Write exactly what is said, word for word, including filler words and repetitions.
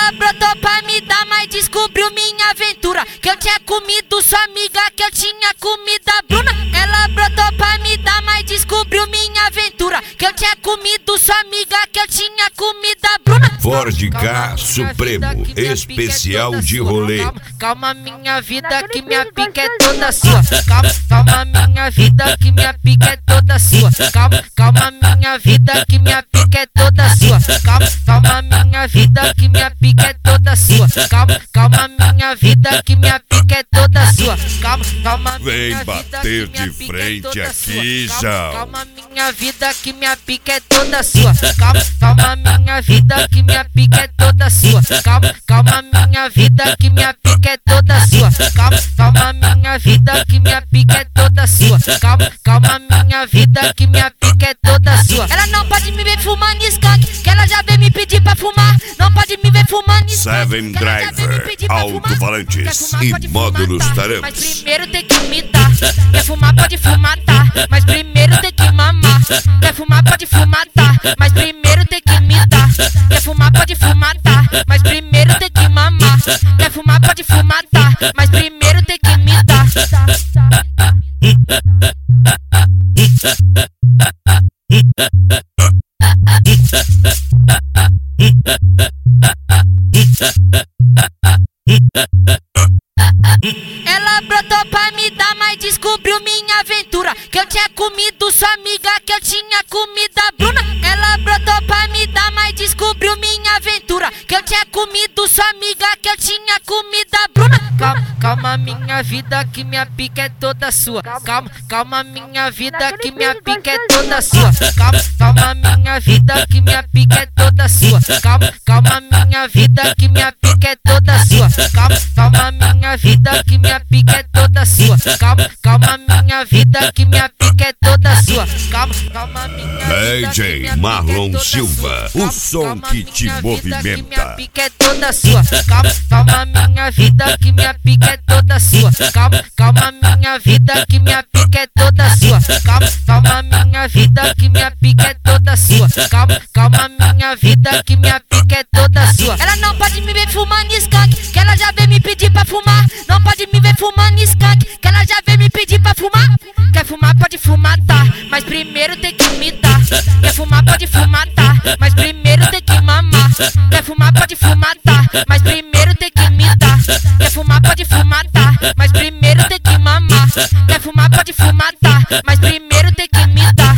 Ela brotou pra me dar, mas descobriu minha aventura, que eu tinha comido sua amiga, que eu tinha comido a Bruna. Ela brotou pra me dar, mas descobriu minha aventura, que eu tinha comido sua amiga, que eu tinha comido a Bruna. Ford K Supremo, especial de rolê. Calma, calma minha vida, que minha pica é toda sua. Calma, calma minha vida, que minha pica é toda sua. Calma, calma minha vida, que minha pica é toda sua. Calma, calma minha vida, que minha pica é toda sua. Calma, calma minha vida, que minha pica é toda sua. Calma, calma Vem minha bater vida, que minha de pica é frente toda aqui, sua. João. Calma, calma minha vida, que minha pica é toda sua. Calma, calma minha vida, que minha pica é toda sua. Calma, calma minha vida, que minha pica é toda sua. Calma, calma minha vida, que minha pica é toda sua. Calma, calma minha vida, que minha pica é toda sua. Ela não pode me ver fumando skunk, que ela já veio me pedir pra fumar. Não pode me ver fumando skunk, Seven que ela já veio me Driver, pedir pra fumar. alto-falantes Quer fumar, e pode módulos fumar, tá? tarampos. Mas primeiro tem que me dar. Quer fumar, pode fumar, tá? Mas primeiro tem que mamar. Quer fumar, pode fumar, tá? Mas primeiro tem que me dar. Quer fumar, pode fumar, tá? Mas primeiro tem que mamar. Quer fumar, pode fumar, tá? Mas primeiro tem que me dar. Ela brotou pra me dar, mas descobriu minha aventura, que eu tinha comido sua amiga, que eu tinha comido a Bruna. Ela brotou pra me dar, mas descobriu minha aventura, que eu tinha comido sua amiga, que eu tinha comido a Bruna. Calma, calma minha vida, que minha pica é toda sua. Calma, calma minha vida, que minha pica é toda sua. Calma, calma minha vida, que minha pica é toda sua. Calma, calma minha vida, que minha pica é toda sua. Calma, calma minha vida, que minha pica é toda sua. Calma, calma minha vida, que minha pica é toda sua. Calma, calma minha vida, D J Marlon Silva, o som que te movimenta. Minha pica é toda sua. Calma, calma minha vida, que minha pica é toda sua. Calma, calma minha vida, que minha pica é toda sua. Calma, calma minha vida, que minha pica é toda sua. Calma, calma minha vida, que minha pica é toda sua. Ela não pode me ver fumando skunk, que ela já veio me pedir pra fumar. Não pode me ver fumando skunk, que ela já veio me pedir pra fumar. Quer fumar, pode fumar, tá? Mas primeiro tem que me dar. Quer fumar, pode fumar, tá? Mas primeiro tem que mamar. Quer fumar, pode fumar, tá? Mas primeiro tem que me dar. Quer fumar, pode fumar, tá? Mas primeiro tem que mamar. Quer fumar, pode fumar, tá? Mas primeiro tem que me dar.